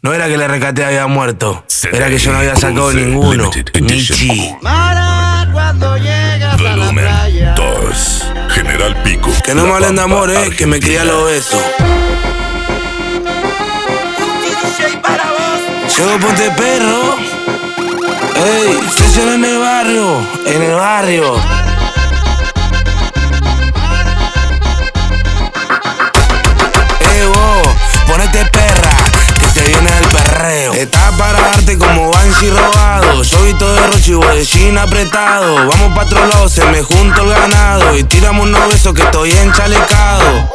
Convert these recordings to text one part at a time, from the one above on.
No era que la recate había muerto, era que yo no había sacado ninguno. Michi. Cuando llegas a la playa. 2. General Pico. Que no me hablen de amor, que me cría los besos. Llego ponte perro. Ey, sesión en el barrio, en el barrio. Vos, ponete perra, que se viene el perreo. Está para darte como Banshee robado. Yo visto de Rochi y Bodellín apretado. Vamos pa' otro lado, se me junto el ganado. Y tiramos unos besos que estoy enchalecado.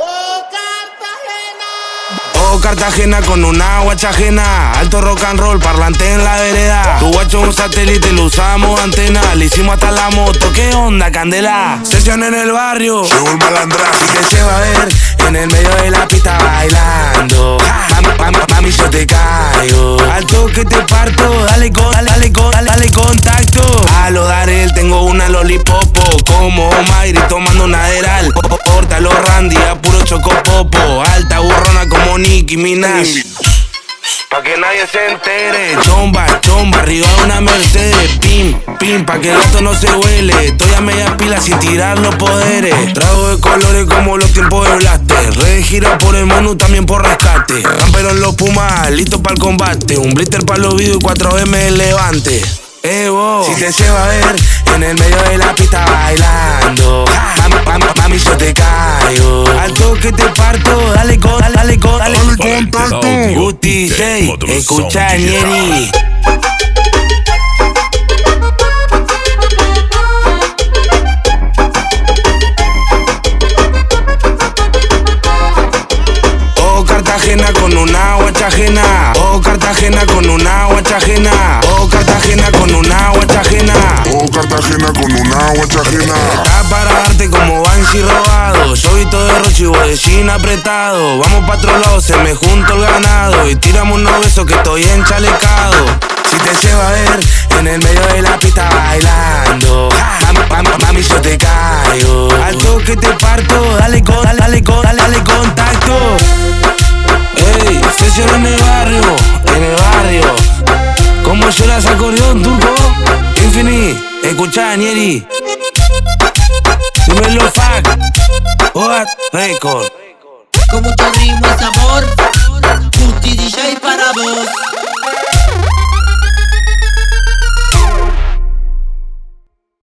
Oh, Cartagena con una guacha ajena. Alto rock and roll, parlante en la vereda. Tu guacho es un satélite, lo usamos antena. Le hicimos hasta la moto, ¿qué onda, candela? Sesión en el barrio, llegó el malandrazo. y que se va a ver en el medio de la pista bailando. Mami, yo te caigo. Al toque te parto, dale contacto. A lo Darel tengo una lolipopo. Como Mayri tomando un Aderal. Porta los Randy a puro chocopopo. Alta burrona como Nicki Minaj. Pa' que nadie se entere. Chomba, arriba de una Mercedes. Pim, pa' que el gato no se huele. Estoy a media pila sin tirar los poderes. Trago de colores como los tiempos de Blaster. Red de gira por el Monu, también por rescate. Camperos los Pumas, listos para el combate. Un blister para los videos y 4M el levante. Vos, si te se va a ver en el medio de la pista bailando. Mami, yo te caigo. Al toque te parto, dale contacto. Gusti J, escucha Ñeri. Oh, Cartagena con una guacha ajena. Oh, Cartagena con una guacha ajena. Oh, Cartagena con una guacha ajena. Oh, Cartagena con una guacha ajena. Está para darte como Banshee robado. Yo visto de Rochi y Bodellín apretado. Vamos pa' otro lado, se me junto el ganado. Y tiramos unos besos que estoy enchalecado. Si te se va a ver en el medio de la pista bailando. Mami, yo te caigo. Al toque te parto, dale contacto. Ey, sesión en el barrio, Como yo las acordeón, turco. Infini, escuchá, Ñeri. Dímelo, fuck. What record. Con mucho ritmo es amor. Gusti DJ para vos.